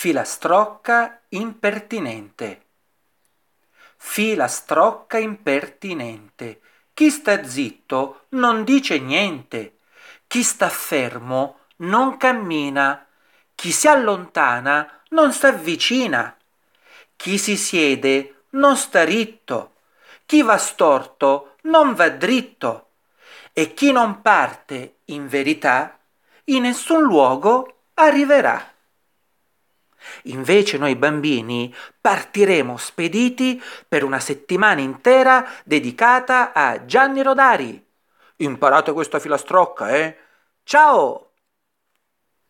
Filastrocca impertinente. Filastrocca impertinente. Chi sta zitto non dice niente. Chi sta fermo non cammina. Chi si allontana non s'avvicina. Chi si siede non sta ritto. Chi va storto non va dritto. E chi non parte in verità in nessun luogo arriverà. Invece noi bambini partiremo spediti per una settimana intera dedicata a Gianni Rodari. Imparate questa filastrocca, eh? Ciao!